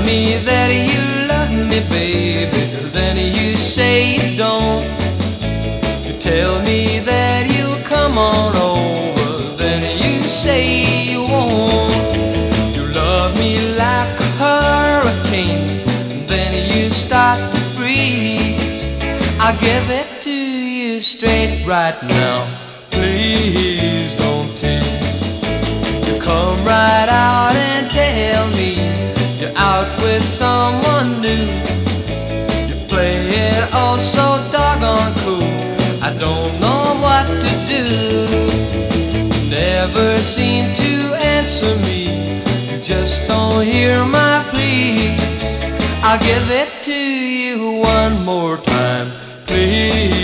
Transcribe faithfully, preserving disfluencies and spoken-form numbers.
me that you love me, baby, then you say you don't. You tell me that you'll come on over, then you say you won't. You love me like a hurricane, then you start to freeze. I'll give it to you straight right now, please don't tease. You come right out and tell me you're out with someone new. You play it all so doggone cool, I don't know what to do. Never seem to answer me, you just don't hear my pleas. I'll give it to you one more time, please.